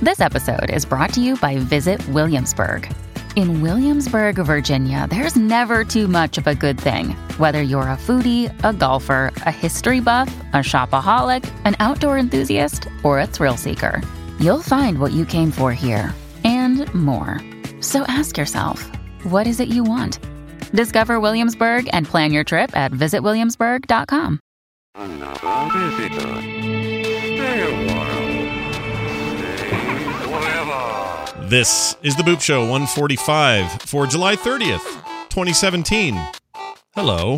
This episode is brought to you by Visit Williamsburg. In Williamsburg, Virginia, there's never too much of a good thing. Whether you're a foodie, a golfer, a history buff, a shopaholic, an outdoor enthusiast, or a thrill seeker, you'll find what you came for here and more. So ask yourself, what is it you want? Discover Williamsburg and plan your trip at visitwilliamsburg.com. Another visitor. Stay a while. Stay forever. This is the Boop Show 145 for July 30th, 2017. Hello.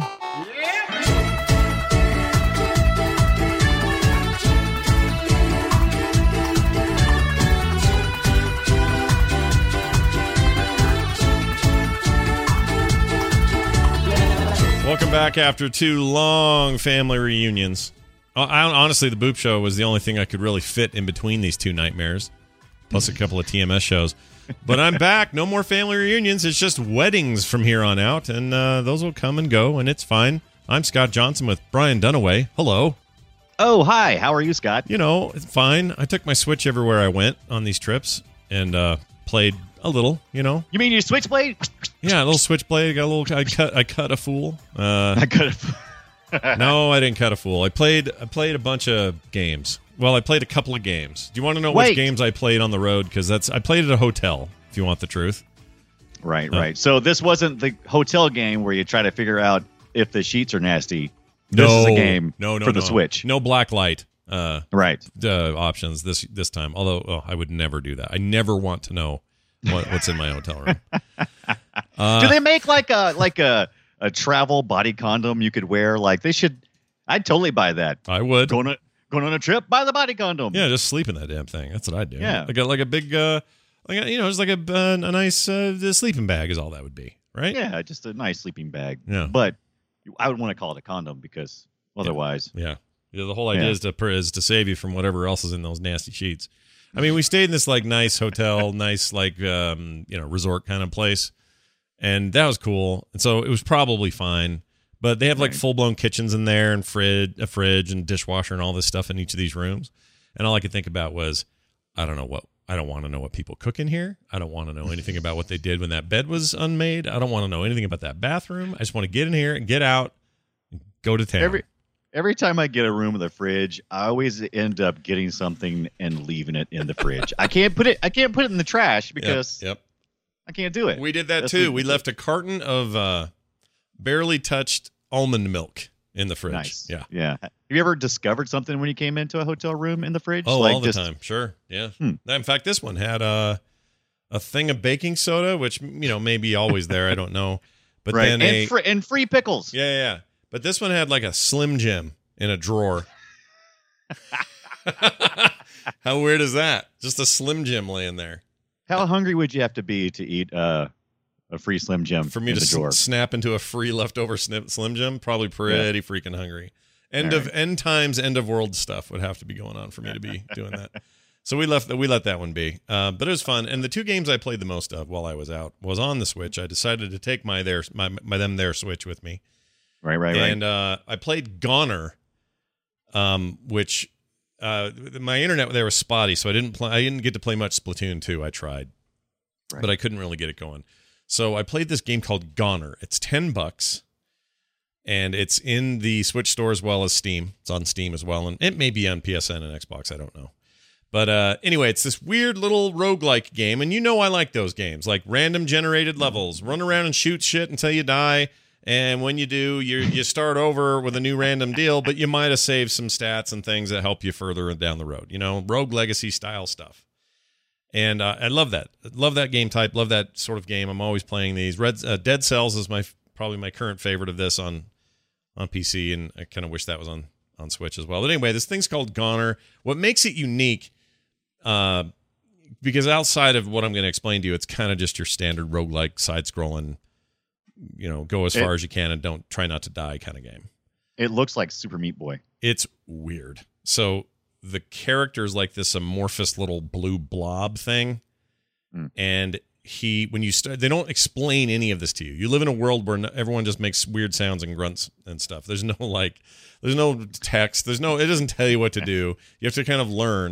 Welcome back after 2 long family reunions. Honestly, the Boop Show was the only thing I could really fit in between these 2 nightmares, plus a couple of TMS shows. But I'm back. No more family reunions. It's just weddings from here on out, and those will come and go, and it's fine. I'm Scott Johnson with Brian Dunaway. Hello. Oh, hi. How are you, Scott? You know, it's fine. I took my Switch everywhere I went on these trips and played a little, you know. You mean your Switchblade? Yeah, a little Switchblade. Got a little. I cut a fool. I could have. No, I didn't cut a fool. I played a bunch of games. Well, I played a couple of games. Do you want to know which games I played on the road? Because I played at a hotel, if you want the truth. Right. So this wasn't the hotel game where you try to figure out if the sheets are nasty. This No, is a game no, for the Switch. No black light Right. options this time. Although I would never do that. I never want to know what's in my hotel room. Do they make like a travel body condom you could wear? Like they should. I'd totally buy that. I would. Going on a trip, buy the body condom. Yeah, just sleep in that damn thing. That's what I'd do. Yeah. like a big, just like a nice sleeping bag is all that would be, right? Yeah, just a nice sleeping bag. Yeah. But I would want to call it a condom because otherwise. Yeah. The whole idea is to save you from whatever else is in those nasty sheets. I mean, we stayed in this like nice hotel, nice like resort kind of place, and that was cool. And so it was probably fine. But they have like full blown kitchens in there and a fridge and dishwasher and all this stuff in each of these rooms. And all I could think about was, I don't want to know what people cook in here. I don't want to know anything about what they did when that bed was unmade. I don't want to know anything about that bathroom. I just want to get in here and get out and go to town. Every time I get a room with a fridge, I always end up getting something and leaving it in the fridge. I can't put it in the trash because I can't do it. We did that too. We left a carton of barely touched almond milk in the fridge. Nice. Yeah. Have you ever discovered something when you came into a hotel room in the fridge? Oh, all the time. Sure. Yeah. In fact, this one had a thing of baking soda, which may be always there. I don't know. But then and free pickles. Yeah. But this one had like a Slim Jim in a drawer. How weird is that? Just a Slim Jim laying there. How hungry would you have to be to eat a free Slim Jim for me to snap into a free leftover Slim Jim? Probably pretty freaking hungry. End times, end of world stuff would have to be going on for me to be doing that. So we let that one be. But it was fun. And the 2 games I played the most of while I was out was on the Switch. I decided to take my their Switch with me. Right. And I played Goner, which my internet there was spotty, so I didn't get to play much Splatoon 2. I tried, but I couldn't really get it going. So I played this game called Goner. It's $10, and it's in the Switch store as well as Steam. It's on Steam as well, and it may be on PSN and Xbox. I don't know. But anyway, it's this weird little roguelike game, and I like those games, like random generated levels. Run around and shoot shit until you die, and when you do, you start over with a new random deal, but you might have saved some stats and things that help you further down the road. Rogue Legacy style stuff. And I love that. Love that game type. Love that sort of game. I'm always playing these. Dead Cells is probably my current favorite of this on PC, and I kind of wish that was on Switch as well. But anyway, this thing's called Goner. What makes it unique, because outside of what I'm going to explain to you, it's kind of just your standard roguelike side-scrolling, go as far as you can and try not to die kind of game. It looks like Super Meat Boy. It's weird. So the character's like this amorphous little blue blob thing. And when you start, they don't explain any of this to you. You live in a world where everyone just makes weird sounds and grunts and stuff. There's no text. It doesn't tell you what to do. You have to kind of learn.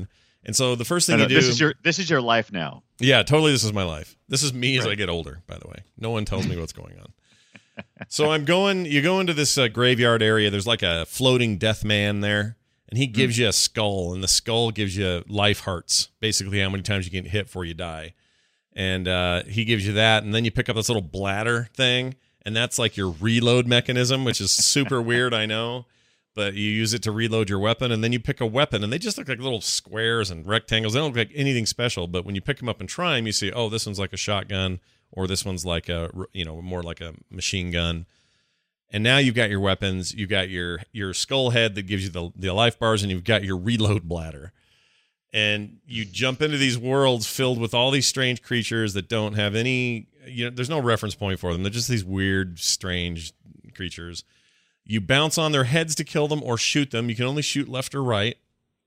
And so the first thing you do, this is your life now. Yeah, totally. This is my life. This is me as I get older. By the way, no one tells me what's going on. So you go into this graveyard area. There's like a floating death man there, and he gives you a skull, and the skull gives you life hearts, basically how many times you can hit before you die. And he gives you that, and then you pick up this little bladder thing, and that's like your reload mechanism, which is super weird, I know. But you use it to reload your weapon, and then you pick a weapon, and they just look like little squares and rectangles. They don't look like anything special, but when you pick them up and try them, you see, oh, this one's like a shotgun, or this one's like more like a machine gun. And now you've got your weapons, you've got your skull head that gives you the life bars, and you've got your reload bladder. And you jump into these worlds filled with all these strange creatures that don't have any, there's no reference point for them. They're just these weird, strange creatures. You bounce on their heads to kill them or shoot them. You can only shoot left or right.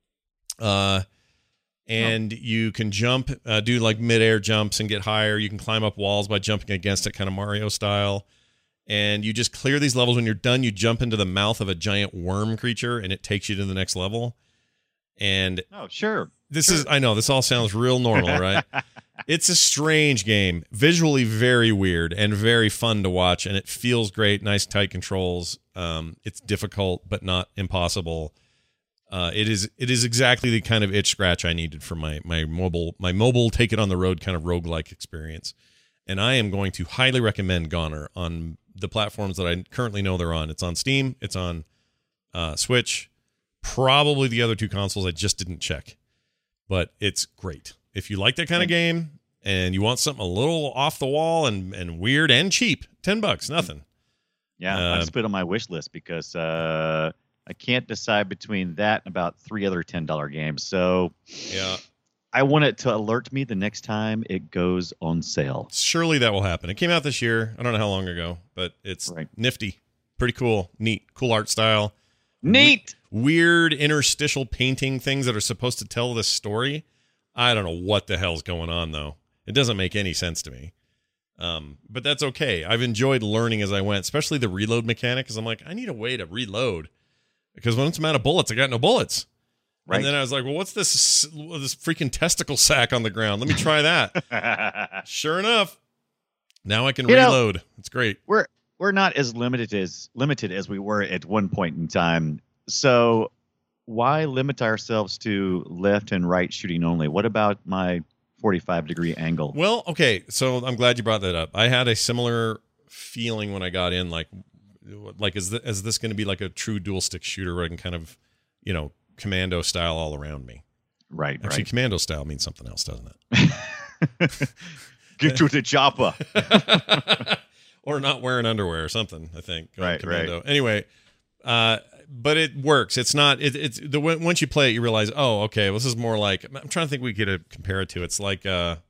And you can jump, do like midair jumps and get higher. You can climb up walls by jumping against it, kind of Mario style. And you just clear these levels. When you're done, you jump into the mouth of a giant worm creature, and it takes you to the next level. And sure. I know, this all sounds real normal, right? It's a strange game, visually very weird and very fun to watch, and it feels great, nice tight controls. It's difficult, but not impossible. It is exactly the kind of itch scratch I needed for my mobile take it on the road kind of roguelike experience. And I am going to highly recommend Goner on the platforms that I currently know they're on. It's on Steam, it's on Switch, probably the other two consoles I just didn't check. But it's great. If you like that kind of game and you want something a little off the wall and weird and cheap, $10, nothing. Yeah, I just put it on my wish list because I can't decide between that and about 3 other $10 games. So yeah, I want it to alert me the next time it goes on sale. Surely that will happen. It came out this year. I don't know how long ago, but it's nifty, pretty cool, neat, cool art style. Neat. Weird interstitial painting things that are supposed to tell this story. I don't know what the hell's going on, though. It doesn't make any sense to me. But that's okay. I've enjoyed learning as I went, especially the reload mechanic, because I'm like, I need a way to reload. Because once I'm out of bullets, I got no bullets. Right. And then I was like, well, what's this freaking testicle sack on the ground? Let me try that. Sure enough, now I can reload. It's great. We're not as limited as we were at one point in time. So why limit ourselves to left and right shooting only? What about my 45-degree angle? Well, okay, so I'm glad you brought that up. I had a similar feeling when I got in, like is this going to be like a true dual stick shooter where I can kind of, commando style all around me? Right. Actually, commando style means something else, doesn't it? Get to the chopper. Or not wearing underwear or something, I think. Right, commando. right. Anyway, but it works. It's not. Once you play it, you realize, oh, okay. This is more like. I'm trying to think we could compare it to. It's like. There's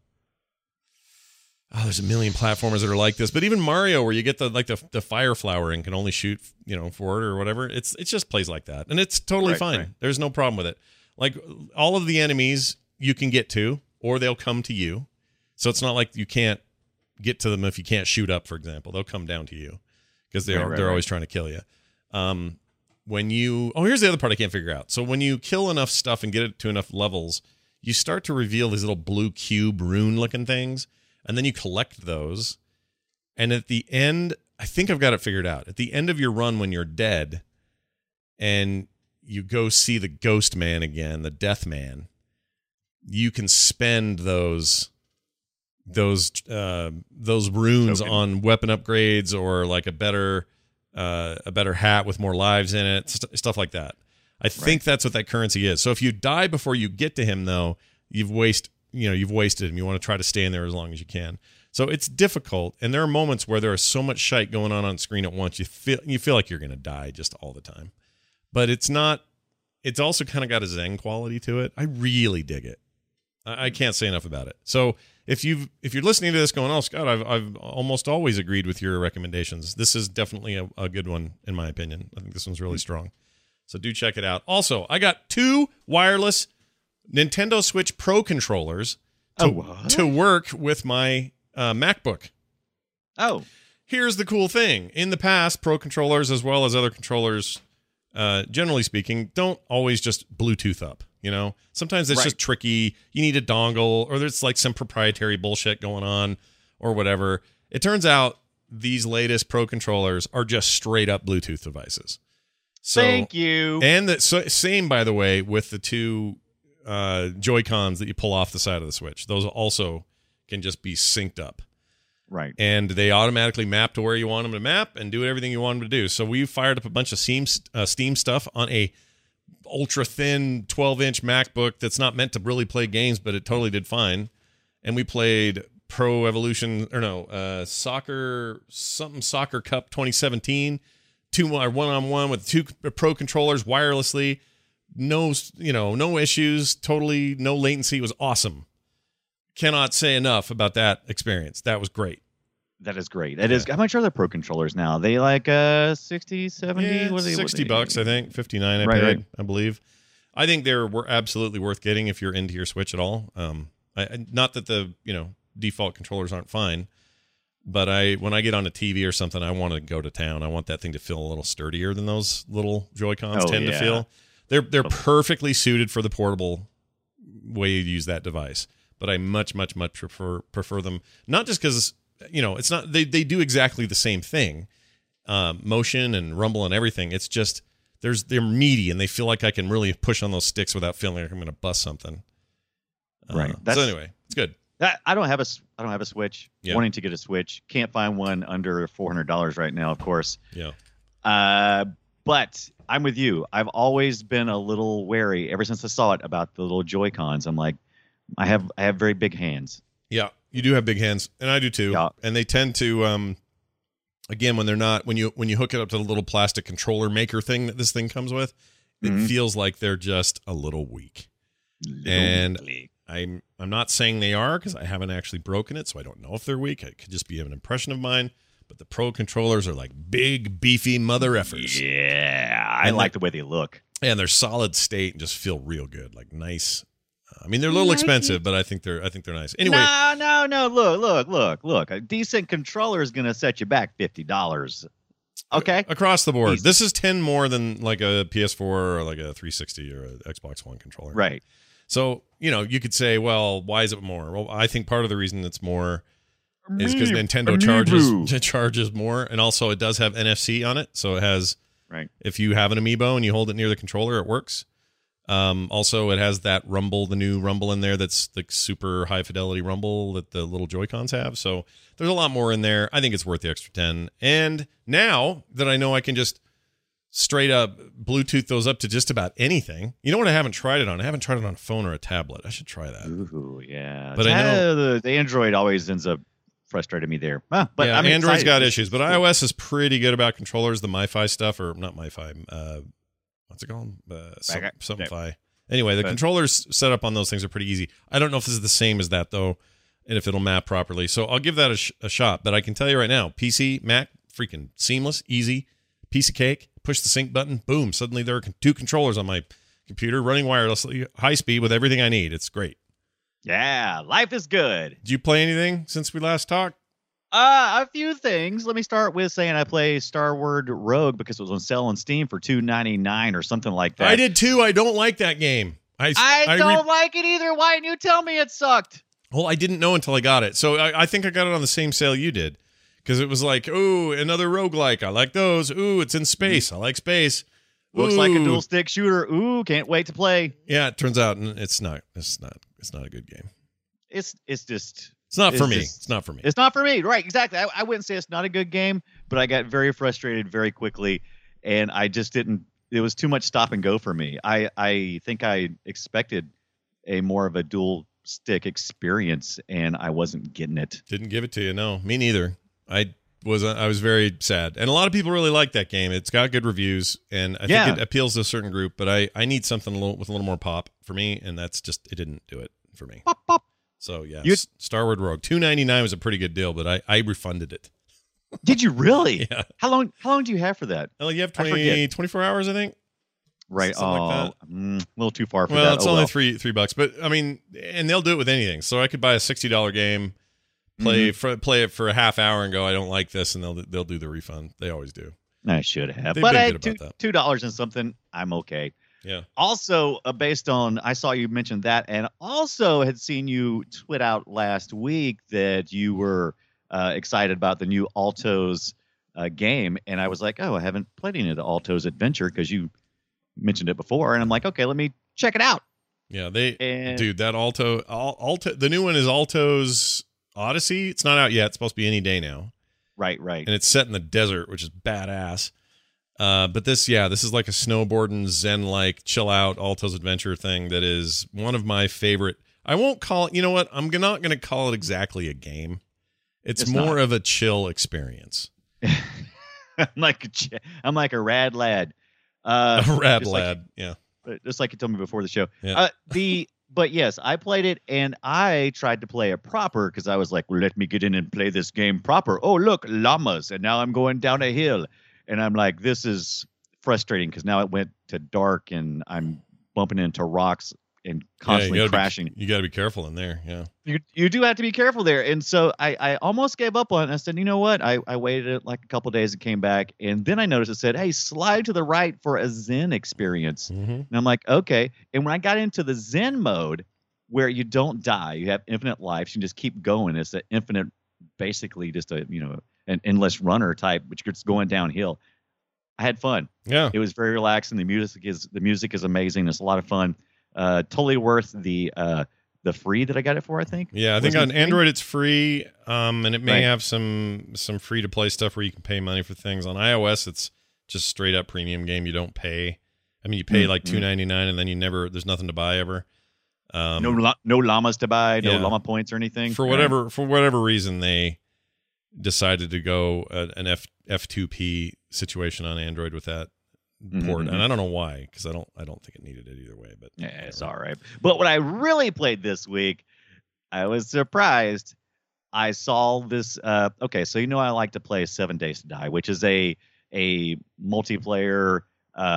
a million platformers that are like this, but even Mario, where you get the fire flower and can only shoot forward or whatever. It just plays like that, and it's totally fine. Right. There's no problem with it. Like all of the enemies you can get to, or they'll come to you. So it's not like you can't get to them if you can't shoot up, for example. They'll come down to you because they're always trying to kill you. Here's the other part I can't figure out. So when you kill enough stuff and get it to enough levels, you start to reveal these little blue cube rune looking things, and then you collect those. And at the end, I think I've got it figured out. At the end of your run, when you're dead, and you go see the ghost man again, the death man, you can spend those runes on weapon upgrades or like a better hat with more lives in it, stuff like that. I think that's what that currency is. So if you die before you get to him, though, you've wasted him. You want to try to stay in there as long as you can. So it's difficult, and there are moments where there is so much shite going on screen at once. You feel like you're going to die just all the time. But it's not. It's also kind of got a Zen quality to it. I really dig it. I can't say enough about it. So if you're listening to this going, oh, Scott, I've almost always agreed with your recommendations. This is definitely a good one, in my opinion. I think this one's really strong. So do check it out. Also, I got 2 wireless Nintendo Switch Pro controllers to work with my MacBook. Oh. Here's the cool thing. In the past, Pro controllers, as well as other controllers, generally speaking, don't always just Bluetooth up. Sometimes it's just tricky. You need a dongle, or there's like some proprietary bullshit going on, or whatever. It turns out these latest Pro controllers are just straight up Bluetooth devices. So, thank you. And same, by the way, with the two Joy-Cons that you pull off the side of the Switch. Those also can just be synced up. Right. And they automatically map to where you want them to map and do everything you want them to do. So we fired up a bunch of Steam stuff on a ultra thin 12-inch MacBook that's not meant to really play games, but it totally did fine. And we played Pro Evolution, Soccer Cup 2017, one-on-one with two Pro controllers wirelessly. No issues, totally no latency. It was awesome. Cannot say enough about that experience. That was great. That is great. That is. How much are the Pro controllers now? They like 60, 70? Yeah, what are they, $60, I think. 59 I paid, right. I believe. I think were absolutely worth getting if you're into your Switch at all. Not that the default controllers aren't fine, but when I get on a TV or something, I want to go to town. I want that thing to feel a little sturdier than those little Joy-Cons tend to feel. They're perfectly suited for the portable way you use that device. But I much prefer them, not just because it's not they do exactly the same thing, motion and rumble and everything. It's just they're meaty and they feel like I can really push on those sticks without feeling like I'm going to bust something. Right. So anyway, it's good. I don't have a Switch. Yeah. Wanting to get a Switch, can't find one under $400 right now, of course. Yeah. But I'm with you. I've always been a little wary ever since I saw it about the little Joy-Cons. I'm like, I have very big hands. Yeah, you do have big hands, and I do too. Yeah. And they tend to, again, when you hook it up to the little plastic controller maker thing that this thing comes with, it feels like they're just a little weak. I'm not saying they are because I haven't actually broken it, so I don't know if they're weak. It could just be an impression of mine. But the Pro controllers are like big, beefy mother effers. Yeah, I like the way they look. And they're solid state and just feel real good, like nice. I mean, they're a little expensive, but I think they're nice. Anyway, no. Look. A decent controller is going to set you back $50. Okay, across the board. Easy. This is 10 more than like a PS4 or like a 360 or an Xbox One controller. Right. So you could say, well, why is it more? Well, I think part of the reason it's more is because Nintendo charges more, and also it does have NFC on it, so it has. Right. If you have an Amiibo and you hold it near the controller, it works. Also, it has that rumble, the new rumble in there that's the super high fidelity rumble that the little Joy-Cons have. So there's a lot more in there. I think it's worth the extra 10. And now that I know I can just straight up Bluetooth those up to just about anything. You know what I haven't tried it on? I haven't tried it on a phone or a tablet. I should try that. Ooh, yeah. But I know the Android always ends up frustrating me there. But yeah, Android's got issues, but iOS is pretty good about controllers. The MiFi stuff, or not MiFi, what's it called? Something Fi. Anyway, the controllers set up on those things are pretty easy. I don't know if this is the same as that, though, and if it'll map properly. So I'll give that a shot. But I can tell you right now, PC, Mac, freaking seamless, easy, piece of cake. Push the sync button, boom. Suddenly there are two controllers on my computer running wirelessly, high speed with everything I need. It's great. Yeah, life is good. Did you play anything since we last talked? A few things. Let me start with saying I play Starward Rogue because it was on sale on Steam for $2.99 or something like that. I did too. I don't like that game. I don't like it either. Why didn't you tell me it sucked? Well, I didn't know until I got it. So I think I got it on the same sale you did. Because it was like, ooh, another roguelike. I like those. Ooh, it's in space. I like space. Looks like a dual stick shooter. Ooh, can't wait to play. Yeah, it turns out it's not a good game. It's not for me. It's not for me. It's not for me. Right, exactly. I wouldn't say it's not a good game, but I got very frustrated very quickly, and I just didn't. It was too much stop and go for me. I think I expected a more of a dual stick experience, and I wasn't getting it. Didn't give it to you. No, me neither. I was very sad, and a lot of people really like that game. It's got good reviews, and I think it appeals to a certain group. But I need something with a little more pop for me, and that's just it didn't do it for me. Pop, pop. So yeah, Starward Rogue $2.99 was a pretty good deal, but I refunded it. Did you really? Yeah. How long do you have for that? Well, you have 24 hours, I think. Right. Like a little too far for that. Well, it's only $3, but I mean, and they'll do it with anything. So I could buy a $60 game. Play it for a half hour and go, I don't like this, and they'll do the refund. They always do. I should have, They've but been at good about that. $2 and something, I'm okay. Yeah. Also, based on, I saw you mention that, and also had seen you tweet out last week that you were excited about the new Altos game, and I was like, oh, I haven't played any of the Altos Adventure because you mentioned it before, and I'm like, okay, let me check it out. Yeah, And dude, that Alto, the new one is Altos Odyssey. It's not out yet. It's supposed to be any day now. right. And it's set in the desert, which is badass. But this is like a snowboarding zen-like chill out Altos Adventure thing that is one of my favorite. I won't call it. You know what? I'm not going to call it exactly a game. It's more not. of a chill experience. I'm like a rad lad. A rad just lad. Yeah. Just like you told me before the show. Yeah. But yes, I played it and I tried to play it proper because I was like, well, let me get in and play this game proper. Oh, look, llamas. And now I'm going down a hill. And I'm like, this is frustrating because now it went to dark and I'm bumping into rocks and constantly crashing. You got to be careful in there. Yeah. You do have to be careful there. And so I almost gave up on it. I said, you know what? I waited like a couple of days and came back. And then I noticed it said, hey, slide to the right for a Zen experience. Mm-hmm. And I'm like, okay. And when I got into the Zen mode where you don't die, you have infinite lives, you can just keep going. It's an infinite, basically just an endless runner type, which gets going downhill. I had fun. Yeah. It was very relaxing. The music is amazing. It's a lot of fun. Totally worth the free that I got it for, I think. Yeah, I think on Android it's free, and it may have some free to play stuff where you can pay money for things. On iOS, it's just straight up premium game. You don't pay. I mean, you pay like $2.99, and then there's nothing to buy ever. No llamas to buy, no llama points or anything. For whatever reason, they decided to go an F2P situation on Android with that port, and I don't know why, because I don't think it needed it either way. But yeah, it's all right. But what I really played this week, I was surprised. I saw this. Okay, so I like to play 7 Days to Die, which is a multiplayer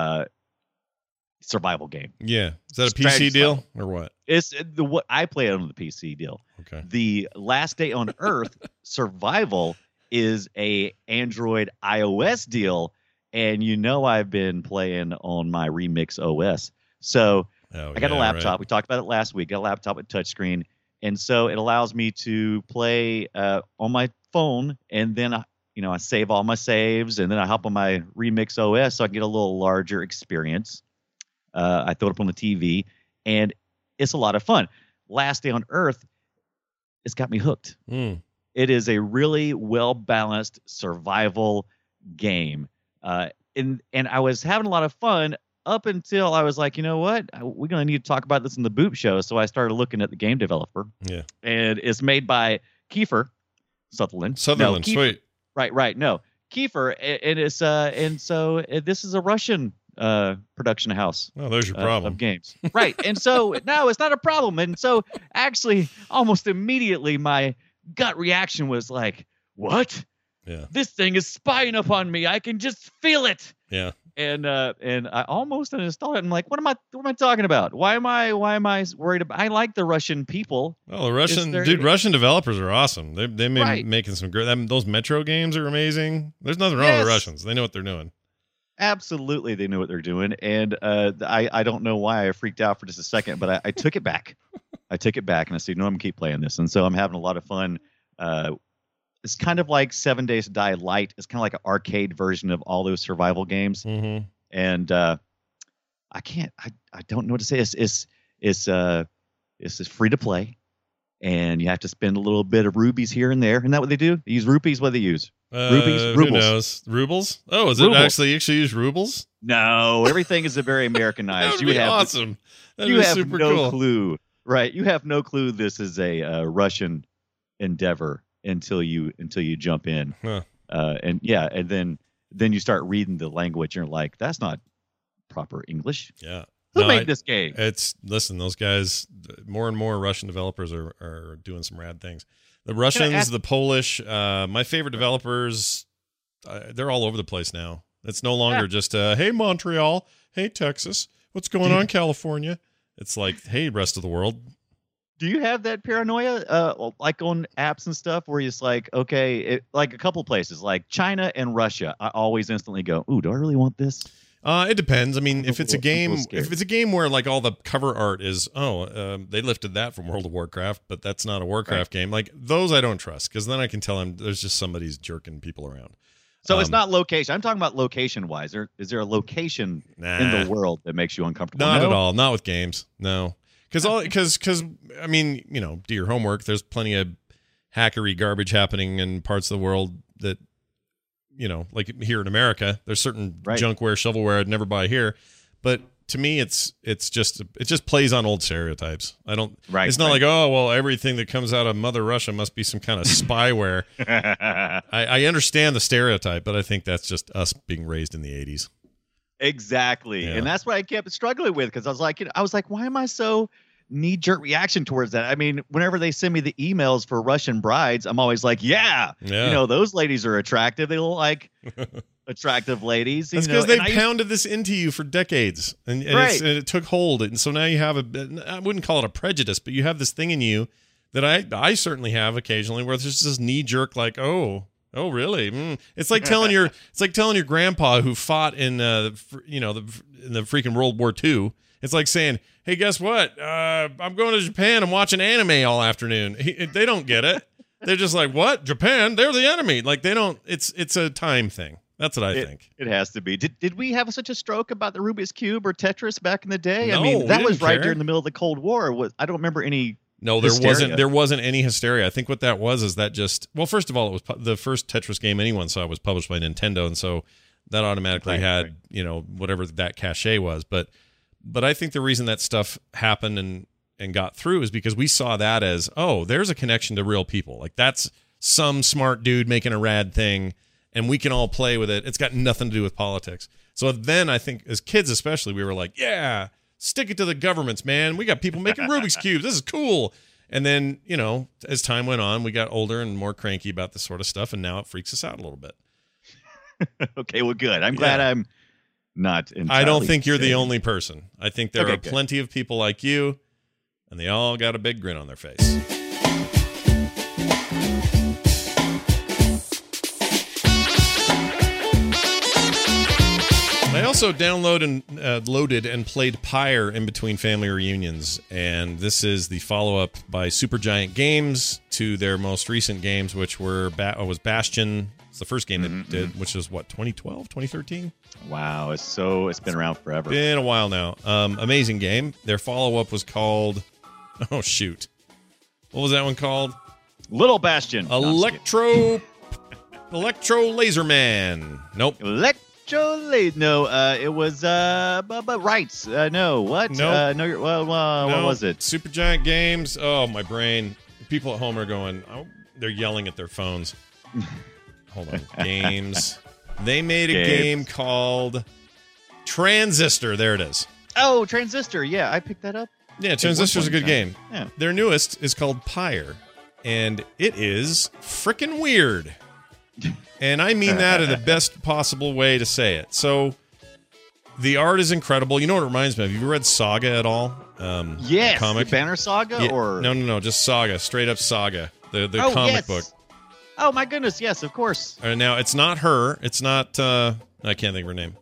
survival game. Yeah, is that a Strategy PC deal or what? It's what I play it on the PC deal. Okay. The Last Day on Earth Survival is a Android iOS deal. And I've been playing on my Remix OS. So I got a laptop. Right. We talked about it last week. Got a laptop with touchscreen. And so it allows me to play on my phone. And then, I save all my saves. And then I hop on my Remix OS so I can get a little larger experience. I throw it up on the TV. And it's a lot of fun. Last Day on Earth, it's got me hooked. It is a really well-balanced survival game. And I was having a lot of fun up until I was like, you know what? We're going to need to talk about this in the Boop Show. So I started looking at the game developer. Yeah. And it's made by Kiefer Sutherland. No, Kiefer, sweet. Right. No, Kiefer. And it's and so this is a Russian production house. Oh, there's your problem. Of games. Right. And so no, it's not a problem. And so actually almost immediately my gut reaction was like, what? Yeah. This thing is spying upon me. I can just feel it. Yeah. And I almost uninstalled it. I'm like, what am I talking about? Why am I worried about? I like the Russian people. Oh, the Russian developers are awesome. They've been making some great. Those Metro games are amazing. There's nothing wrong with the Russians. They know what they're doing. Absolutely, they know what they're doing. And I don't know why I freaked out for just a second, but I took it back. I took it back and I said, no, I'm gonna keep playing this. And so I'm having a lot of fun. It's kind of like 7 Days to Die Light. It's kind of like an arcade version of all those survival games. Mm-hmm. And I don't know what to say. It's free to play, and you have to spend a little bit of rupees here and there. Isn't that what they do? They use rupees. What do they use? Rupees? Rubles. Who knows? Rubles? Oh, is it actually use rubles? No, everything is a very Americanized. That would be awesome. You have no clue. Right. You have no clue this is a Russian endeavor until you jump in. Huh. And then you start reading the language and you're like, that's not proper English. Yeah. Who made this game? Listen, those guys, more and more Russian developers are doing some rad things. The Russians, the Polish, my favorite developers, they're all over the place now. It's no longer just, hey, Montreal, hey, Texas, what's going on, California? It's like, hey, rest of the world. Do you have that paranoia, like on apps and stuff, where it's like, okay, like a couple places, like China and Russia, I always instantly go, ooh, do I really want this? It depends. I mean, if it's a game, scared. if it's a game where like all the cover art is, they lifted that from World of Warcraft, but that's not a Warcraft game. Like those, I don't trust because then I can tell there's just somebody's jerking people around. So it's not location. I'm talking about location wise. Is there a location in the world that makes you uncomfortable? Not at all. Not with games. No. Because I mean, do your homework. There's plenty of hackery garbage happening in parts of the world that, like here in America, there's certain junkware, shovelware I'd never buy here. But to me, it just plays on old stereotypes. I don't. Right. It's not like, oh well, everything that comes out of Mother Russia must be some kind of spyware. I understand the stereotype, but I think that's just us being raised in the 80s. Exactly. Yeah. And that's what I kept struggling with because I was like, why am I so knee-jerk reaction towards that? I mean, whenever they send me the emails for Russian brides, I'm always like, yeah. Those ladies are attractive. They look like attractive ladies. That's because they pounded this into you for decades and it took hold. And so now you have I wouldn't call it a prejudice, but you have this thing in you that I certainly have occasionally where there's this knee-jerk like, oh, really? It's like telling your grandpa who fought in in the freaking World War II. It's like saying, "Hey, guess what? I'm going to Japan. I'm watching anime all afternoon." They don't get it. They're just like, "What? Japan? They're the enemy." Like they don't. It's a time thing. That's what I think. It has to be. Did we have such a stroke about the Rubik's Cube or Tetris back in the day? No, I mean, that was right during the middle of the Cold War. I don't remember any. No, there wasn't any hysteria. I think what that was is that just, well, first of all, it was the first Tetris game anyone saw was published by Nintendo, and so that automatically had whatever that cachet was. But I think the reason that stuff happened and got through is because we saw that as, oh, there's a connection to real people. Like that's some smart dude making a rad thing, and we can all play with it. It's got nothing to do with politics. So then I think as kids especially, we were like, yeah, stick it to the governments, man. We got people making Rubik's Cubes. This is cool. And then, as time went on, we got older and more cranky about this sort of stuff, and now it freaks us out a little bit. Okay, well, good. I'm glad I'm not entirely I don't think you're the only person. I think there are plenty of people like you, and they all got a big grin on their face. I also loaded and played Pyre in between family reunions, and this is the follow-up by Supergiant Games to their most recent games, which was Bastion. It's the first game they did, which is, 2012, 2013? Wow, it's been around forever. Been a while now. Amazing game. Their follow-up was called, oh, shoot. What was that one called? Little Bastion. Electro Laser Man. Nope. No, it was rights. No, what? Nope. No, what was it? Supergiant Games. Oh, my brain. People at home are going, they're yelling at their phones. Hold on. Games. They made a game called Transistor. There it is. Oh, Transistor. Yeah, I picked that up. Yeah, Transistor's a good game. Yeah. Their newest is called Pyre, and it is frickin' weird. And I mean that in the best possible way to say it. So, the art is incredible. You know what it reminds me of? Have you read Saga at all? Yes. Comic? The Banner Saga? Or No, just Saga. Straight up Saga. The comic book. Oh, my goodness. Yes, of course. Now, it's not her. It's not... I can't think of her name.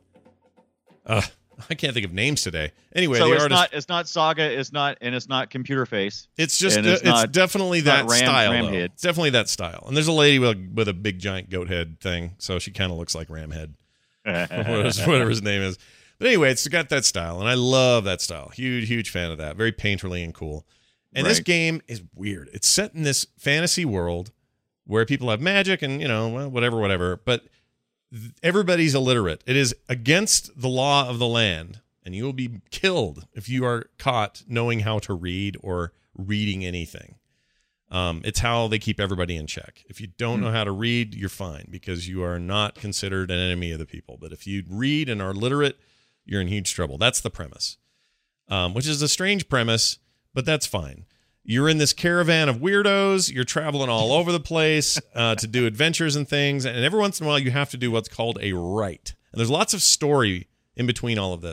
I can't think of names today. Anyway, so the it's artist... it's not Saga, it's not Computer Face. It's just it's definitely that style. It's definitely that style. And there's a lady with a big giant goat head thing, so she kind of looks like Ramhead, whatever his name is. But anyway, it's got that style, and I love that style. Huge fan of that. Very painterly and cool. And this game is weird. It's set in this fantasy world where people have magic and whatever, but everybody's illiterate. It is against the law of the land, and you will be killed if you are caught knowing how to read or reading anything. It's how they keep everybody in check. If you don't know how to read, you're fine because you are not considered an enemy of the people. But if you read and are literate, you're in huge trouble. That's the premise, which is a strange premise, but that's fine. You're in this caravan of weirdos. You're traveling all over the place to do adventures and things. And every once in a while, you have to do what's called a rite. And there's lots of story in between all of this.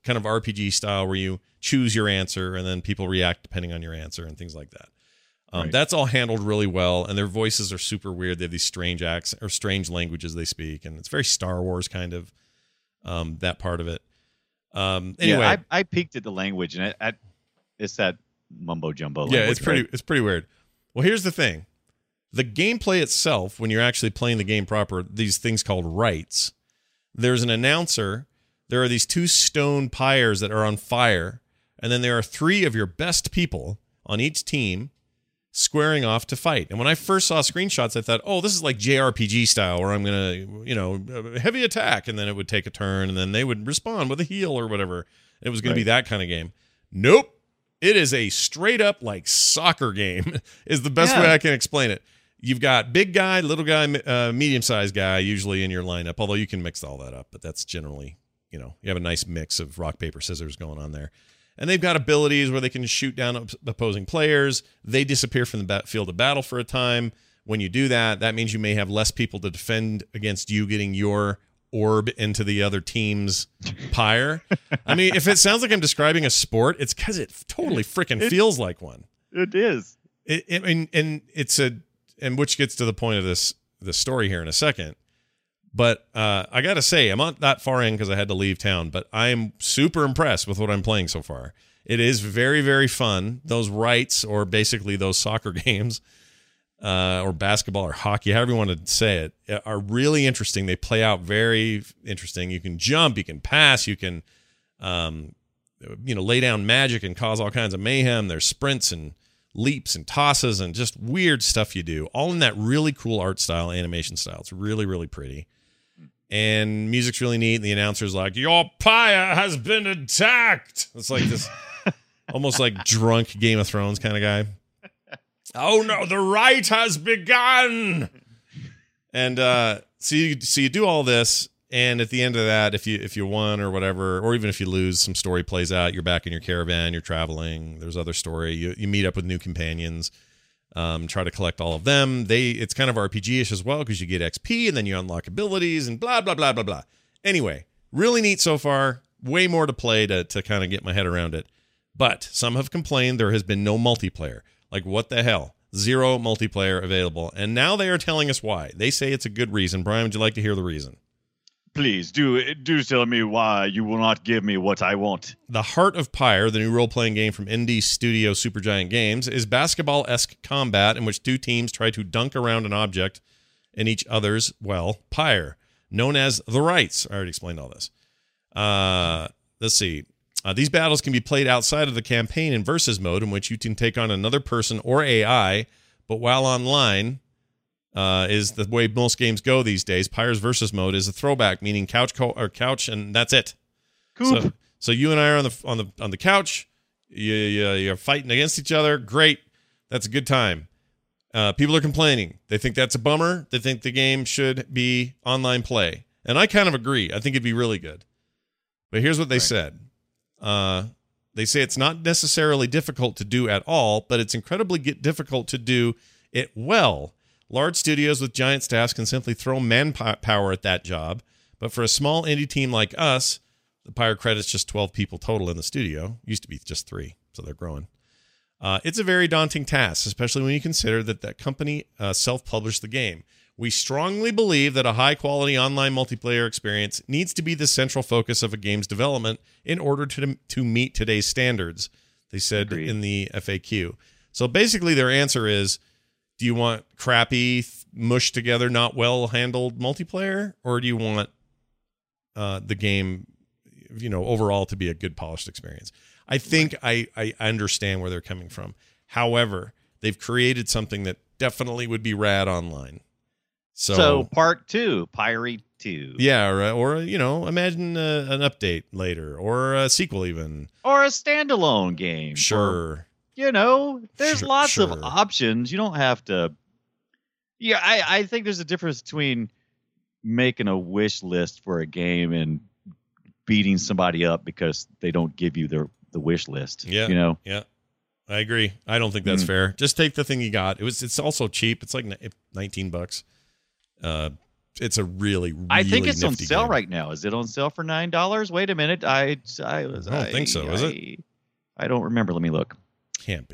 kind of RPG style where you choose your answer and then people react depending on your answer and things like that. Right. That's all handled really well, and their voices are super weird. They have these strange accents or strange languages they speak, and it's very Star Wars kind of that part of it. Anyway, yeah, I peeked at the language, and it's that mumbo jumbo language. Yeah, it's pretty weird. Well, here's the thing: the gameplay itself, when you're actually playing the game proper, these things called rights. There's an announcer. There are these 2 stone pyres that are on fire, and then there are 3 of your best people on each team squaring off to fight. And when I first saw screenshots, I thought, oh, this is like JRPG style, where I'm going to, heavy attack, and then it would take a turn, and then they would respond with a heal or whatever. It was going to be that kind of game. Nope. It is a straight up like soccer game is the best way I can explain it. You've got big guy, little guy, medium-sized guy usually in your lineup, although you can mix all that up, but that's generally, you have a nice mix of rock, paper, scissors going on there. And they've got abilities where they can shoot down opposing players. They disappear from the field of battle for a time. When you do that, that means you may have less people to defend against you getting your orb into the other team's pyre. I mean, if it sounds like I'm describing a sport, it's because it totally freaking feels like one. It is. And which gets to the point of the story here in a second. But I got to say, I'm not that far in because I had to leave town, but I am super impressed with what I'm playing so far. It is very, very fun. Those rights, or basically those soccer games, or basketball or hockey, however you want to say it, are really interesting. They play out very interesting. You can jump, you can pass, you can lay down magic and cause all kinds of mayhem. There's sprints and leaps and tosses and just weird stuff you do, all in that really cool art style, animation style. It's really, really pretty. And music's really neat, and the announcer's like, your pyre has been attacked. It's like this almost like drunk Game of Thrones kind of guy. Oh no, the right has begun. And so you do all this, and at the end of that, if you won or whatever, or even if you lose, some story plays out. You're back in your caravan, you're traveling, there's other story, you meet up with new companions. Try to collect all of them. It's kind of RPG-ish as well because you get XP and then you unlock abilities and blah, blah, blah, blah, blah. Anyway, really neat so far. Way more to play to kind of get my head around it. But some have complained there has been no multiplayer. Like, what the hell? 0 multiplayer available. And now they are telling us why. They say it's a good reason. Brian, would you like to hear the reason? Please, do tell me why you will not give me what I want. The Heart of Pyre, the new role-playing game from indie studio Supergiant Games, is basketball-esque combat in which 2 teams try to dunk around an object in each other's, pyre, known as the rights. I already explained all this. Let's see. These battles can be played outside of the campaign in versus mode, in which you can take on another person or AI, but while online... is the way most games go these days. Pyre's versus mode is a throwback, meaning couch, and that's it. Cool. So you and I are on the couch. You're fighting against each other. Great, that's a good time. People are complaining. They think that's a bummer. They think the game should be online play, and I kind of agree. I think it'd be really good. But here's what they said. They say it's not necessarily difficult to do at all, but it's incredibly difficult to do it well. Large studios with giant staffs can simply throw manpower at that job, but for a small indie team like us, the Pyre credit's just 12 people total in the studio. Used to be just 3, so they're growing. It's a very daunting task, especially when you consider that company self-published the game. We strongly believe that a high-quality online multiplayer experience needs to be the central focus of a game's development in order to meet today's standards, they said in the FAQ. So basically their answer is, do you want crappy, mushed together, not well-handled multiplayer, or do you want the game, overall to be a good, polished experience? I think I understand where they're coming from. However, they've created something that definitely would be rad online. So part 2, Pyre 2. Yeah, or imagine an update later, or a sequel even. Or a standalone game. Sure. There's lots of options. You don't have to. Yeah, I think there's a difference between making a wish list for a game and beating somebody up because they don't give you the wish list. Yeah. Yeah. I agree. I don't think that's fair. Just take the thing you got. It's also cheap. It's like $19. it's a really, really I think it's on nifty sale game. right now. Is it on sale for $9? Wait a minute. I don't think so, is it? I don't remember. Let me look. Can't be.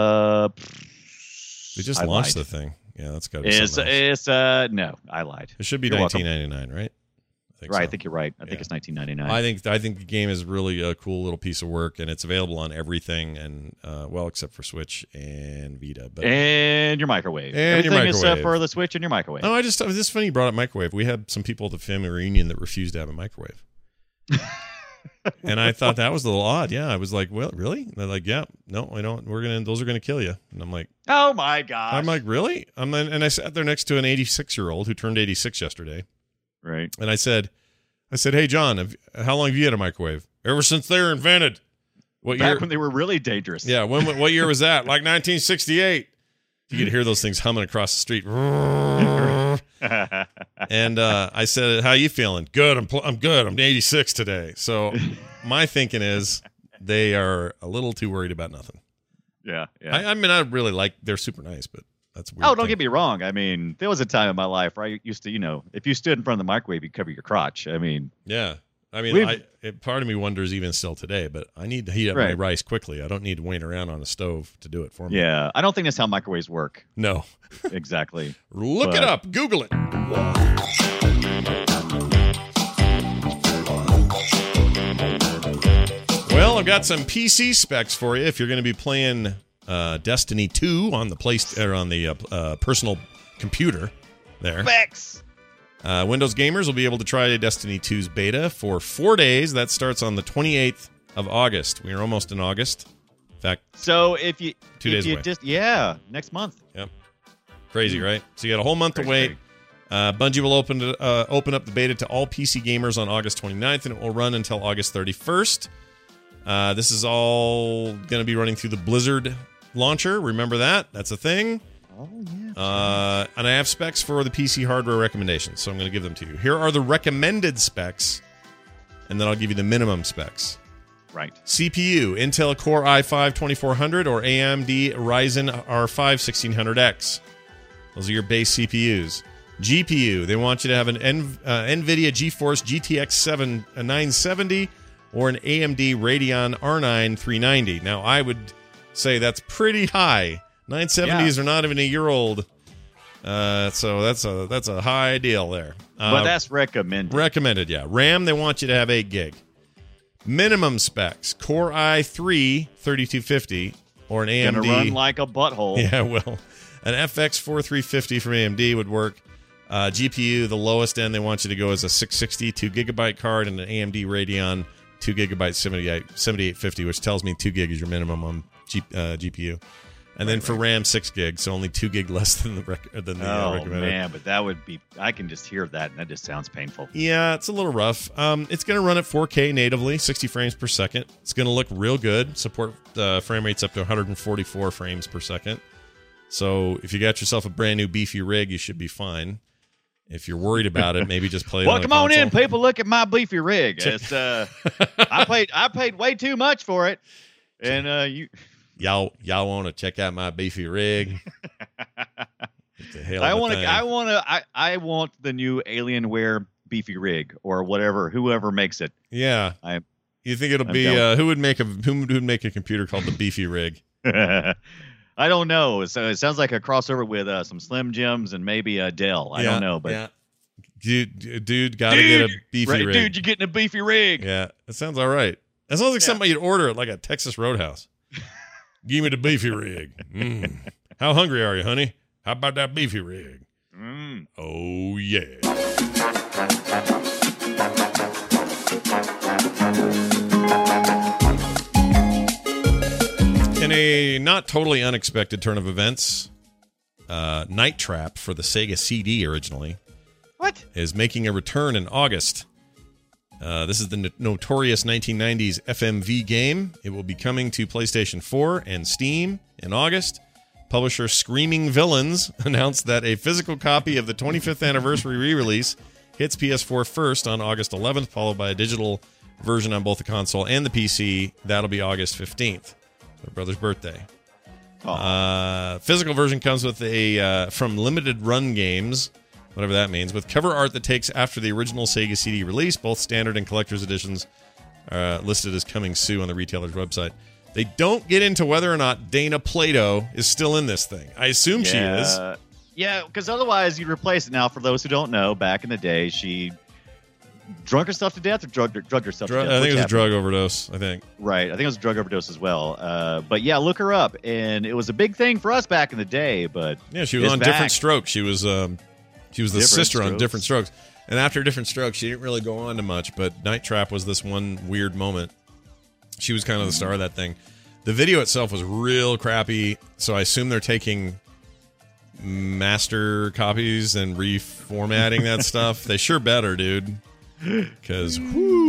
They just I launched lied. the thing. Yeah, that's got to be something else. No, I lied. It should be You're welcome. $19.99, right? Right, I so. think you're right. I think Yeah. it's $19.99. I think the game is really a cool little piece of work, and it's available on everything, and well, except for Switch and Vita. But And your microwave. And your Everything microwave. is for the Switch and your microwave. oh, this is funny. You brought up microwave. We had some people at the family reunion that refused to have a microwave, and I thought that was a little odd. Yeah, I was like, well, really? And they're like, yeah, no, I don't. Those are gonna kill you. And I'm like, Oh my gosh. I'm like, really? And I sat there next to an 86-year-old who turned 86 yesterday, right. and I said, hey, John, how long have you had a microwave? Ever since they were invented. What year? Back when they were really dangerous. Yeah, what year was that? Like 1968. You could hear those things humming across the street. And I said, "How you feeling?" Good. I'm good. I'm 86 today. So my thinking is they are a little too worried about nothing. Yeah. I mean, I really like. They're super nice, but that's a weird. Oh, don't get me wrong. I mean, there was a time in my life where I used to, if you stood in front of the microwave, you cover your crotch. I mean, Yeah. I mean, part of me wonders even still today, but I need to heat up my Right. rice quickly. I don't need to wait around on a stove to do it for me. yeah, I don't think that's how microwaves work. No. Exactly. Look it But- up. Google it. Well, I've got some PC specs for you if you're going to be playing Destiny 2 on the personal computer there. Specs. Windows gamers will be able to try Destiny 2's beta for 4 days. That starts on the 28th of August. We are almost in August. In fact, So if you 2 days if you away. just next month. Yep. Crazy, right? So you got a whole month to wait. Bungie will open up the beta to all PC gamers on August 29th, and it will run until August 31st. This is all going to be running through the Blizzard launcher. Remember that? That's a thing. Oh yeah. And I have specs for the PC hardware recommendations, so I'm going to give them to you. Here are the recommended specs, and then I'll give you the minimum specs. Right. CPU, Intel Core i5-2400 or AMD Ryzen R5 1600X. Those are your base CPUs. GPU, they want you to have an NVIDIA GeForce GTX 970 or an AMD Radeon R9 390. Now, I would say that's pretty high. 970s are not even a year old. So that's a high deal there. But that's recommended. Recommended, yeah. RAM, they want you to have 8 gig. Minimum specs, Core i3 3250 or an AMD. Gonna run like a butthole. Yeah, well, an FX 4350 from AMD would work. GPU, the lowest end they want you to go is a 660 2GB card and an AMD Radeon 2GB 7850, which tells me 2 gig is your minimum on GPU. And then for RAM, 6 gig, so only 2 gig less than the recommended. Man, but that would be. I can just hear that, and that just sounds painful. Yeah, it's a little rough. It's going to run at 4K natively, 60 frames per second. It's going to look real good. Support frame rates up to 144 frames per second. So if you got yourself a brand new beefy rig, you should be fine. If you're worried about it, maybe just play it Welcome on a on in, console. people. Look at my beefy rig. It's I paid way too much for it, and you. Y'all want to check out my beefy rig? It's a hell of I a want thing. to. I want the new Alienware beefy rig or whoever makes it. Yeah. You think it'll I'm be down. who would make a computer called the beefy rig? I don't know. So it sounds like a crossover with some Slim Jims and maybe a Dell. I don't know, but yeah. Dude, gotta get a beefy rig. Dude, you're getting a beefy rig. Yeah, it sounds all right. It sounds like something you'd order at like a Texas Roadhouse. Give me the beefy rig. How hungry are you, honey? How about that beefy rig? Oh, yeah. In a not totally unexpected turn of events, Night Trap for the Sega CD originally What? is making a return in August. This is the notorious 1990s FMV game. It will be coming to PlayStation 4 and Steam in August. Publisher Screaming Villains announced that a physical copy of the 25th anniversary re-release hits PS4 first on August 11th, followed by a digital version on both the console and the PC. That'll be August 15th, my brother's birthday. Physical version comes with from Limited Run Games whatever that means, with cover art that takes after the original Sega CD release. Both standard and collector's editions are listed as coming soon on the retailer's website. They don't get into whether or not Dana Plato is still in this thing. I assume she is. Yeah, because otherwise you'd replace it. Now, for those who don't know, back in the day, she drunk herself to death or drugged herself to death? I think it was a drug overdose, I think. Right. I think it was a drug overdose as well. But yeah, look her up. And it was a big thing for us back in the day. But yeah, she was on Different Strokes. She was the sister on Different Strokes. And after Different Strokes, she didn't really go on to much. But Night Trap was this one weird moment. She was kind of the star of that thing. The video itself was real crappy. So I assume they're taking master copies and reformatting that stuff. They sure better, dude. Because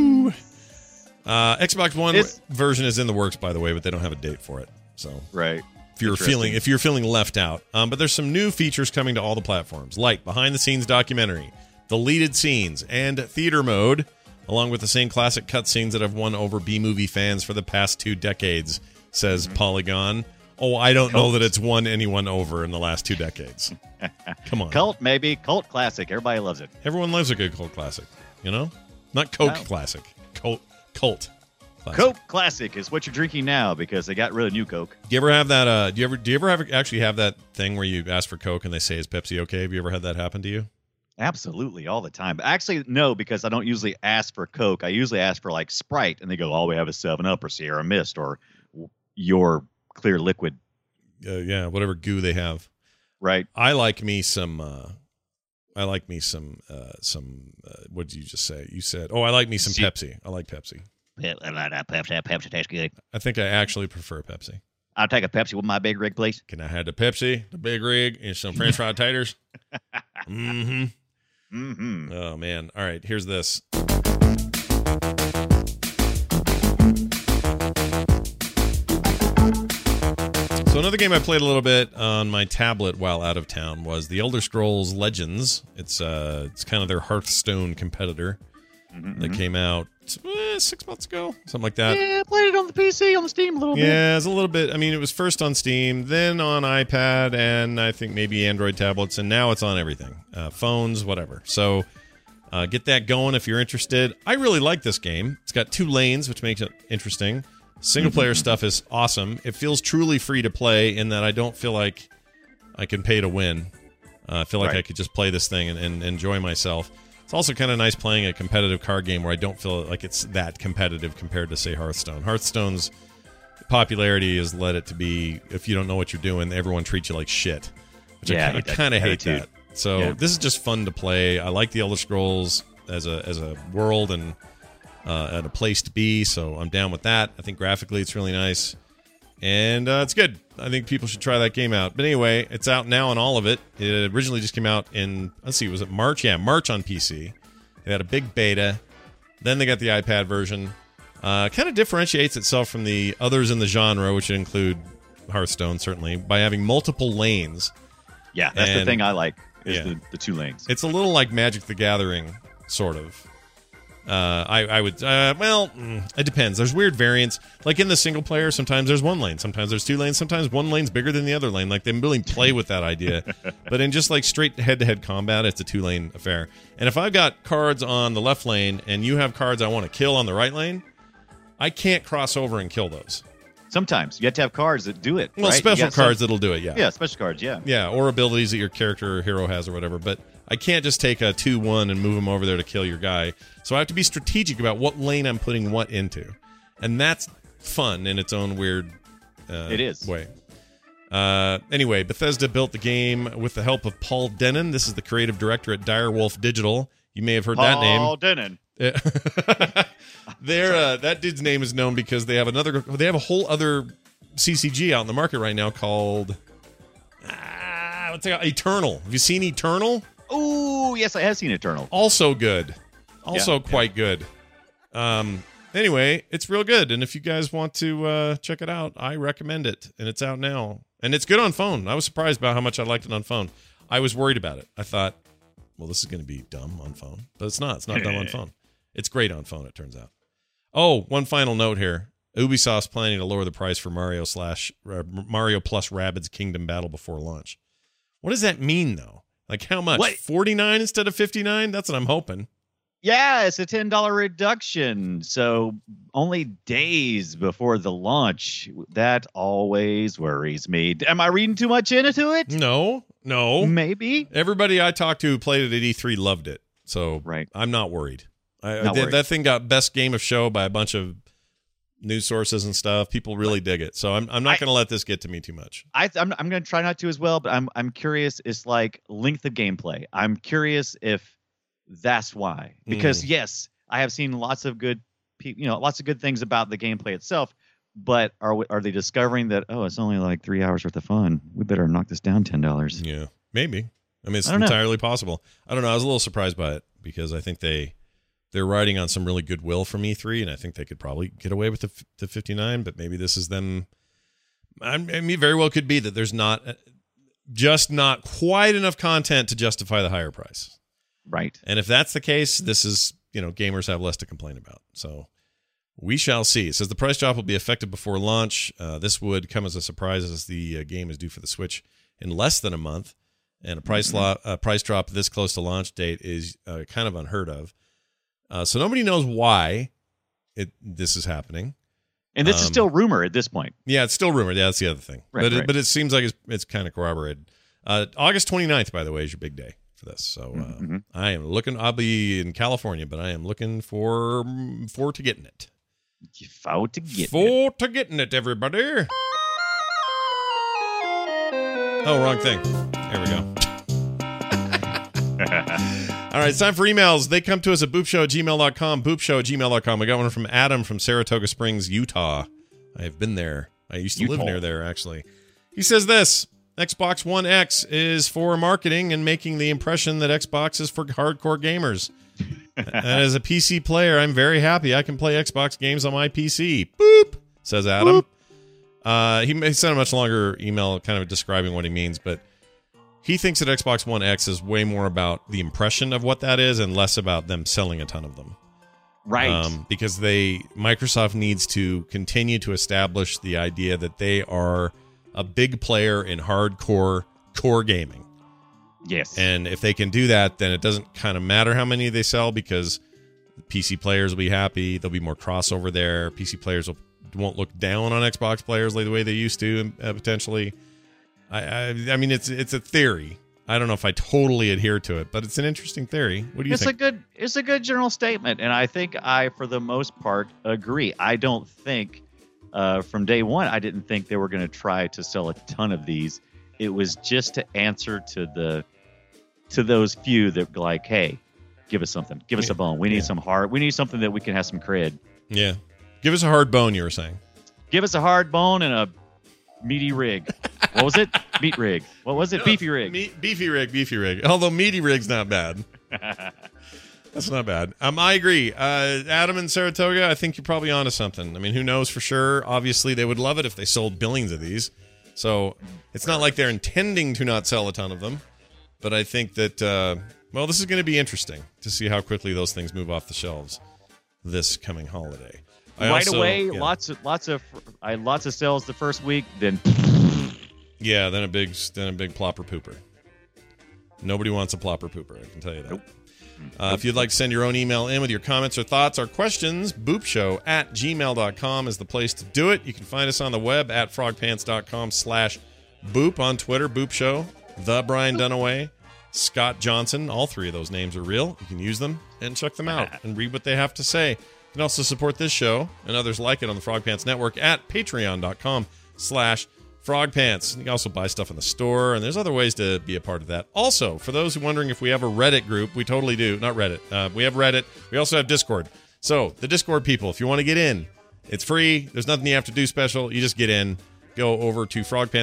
Xbox One version is in the works, by the way, but they don't have a date for it. So right, if you're feeling left out, but there's some new features coming to all the platforms, like behind the scenes documentary, deleted scenes, and theater mode, along with the same classic cutscenes that have won over B-movie fans for the past 2 decades. Says Polygon. Oh, I don't know that it's won anyone over in the last 2 decades. Come on, cult maybe cult classic. Everybody loves it. Everyone loves a good cult classic. You know, not Coke classic. Cult classic. Coke classic is what you're drinking now because they got rid of New Coke. Do you ever have that? Do you ever actually have that thing where you ask for Coke and they say, "Is Pepsi okay?" Have you ever had that happen to you? Absolutely, all the time. Actually, no, because I don't usually ask for Coke. I usually ask for like Sprite, and they go, "All we have is 7-Up or Sierra Mist or your clear liquid." Yeah, whatever goo they have. Right. I like me some. What did you just say? You said, "Oh, I like me some Pepsi." I like Pepsi. I like that Pepsi. Pepsi tastes good. I think I actually prefer Pepsi. I'll take a Pepsi with my big rig, please. Can I have the Pepsi, the big rig, and some French fried taters? Mm-hmm. Mm-hmm. Oh man! All right, here's this. So another game I played a little bit on my tablet while out of town was The Elder Scrolls Legends. It's kind of their Hearthstone competitor that came out 6 months ago, something like that. Yeah, I played it on the PC, on the Steam a little bit. Yeah, it's a little bit. I mean, it was first on Steam, then on iPad, and I think maybe Android tablets, and now it's on everything. Phones, whatever. So get that going if you're interested. I really like this game. It's got 2 lanes, which makes it interesting. Single-player stuff is awesome. It feels truly free to play in that I don't feel like I can pay to win. I feel like I could just play this thing and enjoy myself. It's also kind of nice playing a competitive card game where I don't feel like it's that competitive compared to, say, Hearthstone. Hearthstone's popularity has led it to be, if you don't know what you're doing, everyone treats you like shit. Which I kind of hate that. So this is just fun to play. I like the Elder Scrolls as a world and at a place to be, so I'm down with that. I think graphically it's really nice. And it's good. I think people should try that game out. But anyway, it's out now on all of it. It originally just came out in, was it March? Yeah, March on PC. They had a big beta. Then they got the iPad version. Kind of differentiates itself from the others in the genre, which include Hearthstone, certainly, by having multiple lanes. Yeah, that's the thing I like, is the 2 lanes. It's a little like Magic the Gathering, sort of. It depends. There's weird variants. Like in the single player, sometimes there's 1 lane, sometimes there's 2 lanes, sometimes 1 lane's bigger than the other lane. Like they really play with that idea. But in just like straight head-to-head combat, it's a 2-lane affair. And if I've got cards on the left lane and you have cards I want to kill on the right lane, I can't cross over and kill those. Sometimes you have to have cards that do it. Well, right? special cards that'll do it. Yeah, special cards. Yeah, or abilities that your character or hero has or whatever. But I can't just take a 2-1 and move them over there to kill your guy. So I have to be strategic about what lane I'm putting what into. And that's fun in its own weird way. Anyway, Bethesda built the game with the help of Paul Dennen. This is the creative director at Direwolf Digital. You may have heard that name. Paul Dennen. That dude's name is known because they have a whole other CCG out in the market right now called what's it called? Eternal. Have you seen Eternal? Oh, yes, I have seen Eternal. Also good. Quite good. Anyway, it's real good. And if you guys want to check it out, I recommend it. And it's out now. And it's good on phone. I was surprised about how much I liked it on phone. I was worried about it. I thought, well, this is going to be dumb on phone. But it's not. It's not dumb on phone. It's great on phone, it turns out. Oh, one final note here. Ubisoft's planning to lower the price for Mario plus Rabbids Kingdom Battle before launch. What does that mean, though? Like how much? What? 49 instead of 59? That's what I'm hoping. Yeah, it's a $10 reduction. So only days before the launch. That always worries me. Am I reading too much into it? No. Maybe. Everybody I talked to who played it at E3 loved it. So Right. I'm not worried. Not worried. That thing got best game of show by a bunch of news sources and stuff. People really dig it. So I'm not going to let this get to me too much. I'm going to try not to as well, but I'm curious. It's like length of gameplay. I'm curious if that's why. Because yes, I have seen lots of good things about the gameplay itself. But are they discovering that, it's only like 3 hours worth of fun? We better knock this down $10. Yeah, maybe. I mean, it's I don't know. entirely possible. I don't know. I was a little surprised by it because I think they're riding on some really goodwill from E3, and I think they could probably get away with the 59. But maybe this is them. I mean, very well could be that there's not quite enough content to justify the higher price. Right. And if that's the case, this is, gamers have less to complain about. So we shall see. It says the price drop will be effective before launch. This would come as a surprise as the game is due for the Switch in less than a month. And a price drop this close to launch date is kind of unheard of. So nobody knows why this is happening. And this is still rumor at this point. Yeah, it's still rumored. Yeah, that's the other thing. Right, but it seems like it's kind of corroborated. August 29th, by the way, is your big day for this. So I'll be in California, but I am looking for to getting it. To getting it, everybody. Oh, wrong thing. There we go. All right, it's time for emails. They come to us at boopshow@gmail.com, boopshow@gmail.com. I got one from Adam from Saratoga Springs, Utah. I have been there. I used to live near there, actually. He says this: Xbox One X is for marketing and making the impression that Xbox is for hardcore gamers. And as a PC player, I'm very happy I can play Xbox games on my PC. Boop, says Adam. Boop. He sent a much longer email kind of describing what he means, but he thinks that Xbox One X is way more about the impression of what that is and less about them selling a ton of them. Right. Because Microsoft needs to continue to establish the idea that they are a big player in hardcore core gaming. Yes. And if they can do that, then it doesn't kind of matter how many they sell because PC players will be happy. There'll be more crossover there. PC players won't look down on Xbox players like the way they used to, potentially. I mean, it's a theory. I don't know if I totally adhere to it, but it's an interesting theory. What do you think? It's a good general statement, and I think for the most part, agree. I don't think from day one, I didn't think they were going to try to sell a ton of these. It was just to answer to those few that like, hey, give us something, give us a bone. We need we need something that we can have some cred. Yeah, give us a hard bone. You were saying, give us a hard bone and a meaty rig. What was it? Meat rig. What was it? Beefy rig. Beefy rig. Although meaty rig's not bad. That's not bad. I agree. Adam in Saratoga, I think you're probably onto something. I mean, who knows for sure? Obviously, they would love it if they sold billions of these. So it's not like they're intending to not sell a ton of them. But I think that, this is going to be interesting to see how quickly those things move off the shelves this coming holiday. Away, lots of sales the first week, then then a big plopper pooper. Nobody wants a plopper pooper, I can tell you that. Nope. If you'd like to send your own email in with your comments or thoughts or questions, boopshow@gmail.com is the place to do it. You can find us on the web at frogpants.com/boop, on Twitter, Boop Show, The Brian Dunaway, Scott Johnson. All three of those names are real. You can use them and check them out and read what they have to say. You can also support this show and others like it on the Frog Pants Network at patreon.com/frogpants. You can also buy stuff in the store, and there's other ways to be a part of that. Also, for those who are wondering if we have a Reddit group, we totally do. Not Reddit. We have Reddit. We also have Discord. So, the Discord people, if you want to get in, it's free. There's nothing you have to do special. You just get in. Go over to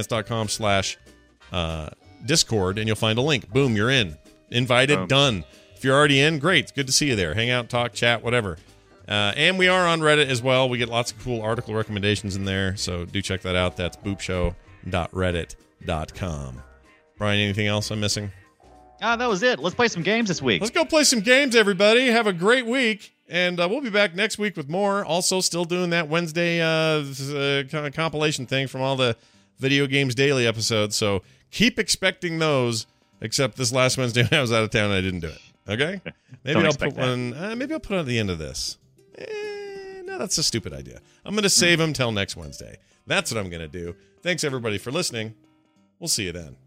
frogpants.com/Discord, and you'll find a link. Boom, you're in. Invited, done. If you're already in, great. It's good to see you there. Hang out, talk, chat, whatever. And we are on Reddit as well. We get lots of cool article recommendations in there, so do check that out. That's boopshow.reddit.com. Brian, anything else I'm missing? That was it. Let's play some games this week. Let's go play some games, everybody. Have a great week, and we'll be back next week with more. Also, still doing that Wednesday kind of compilation thing from all the Video Games Daily episodes, so keep expecting those Except this last Wednesday when I was out of town, I didn't do it. Okay? Maybe I'll put one. Maybe I'll put it at the end of this. No, that's a stupid idea. I'm going to save them till next Wednesday. That's what I'm going to do. Thanks everybody for listening. We'll see you then.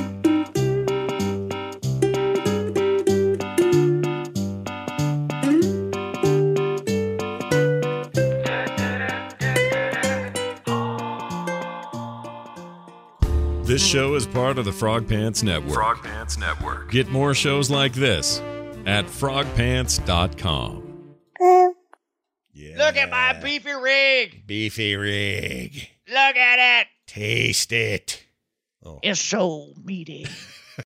This show is part of the Frog Pants Network. Frog Pants Network. Get more shows like this at frogpants.com. Yeah. Look at my beefy rig. Beefy rig. Look at it. Taste it. It's so meaty.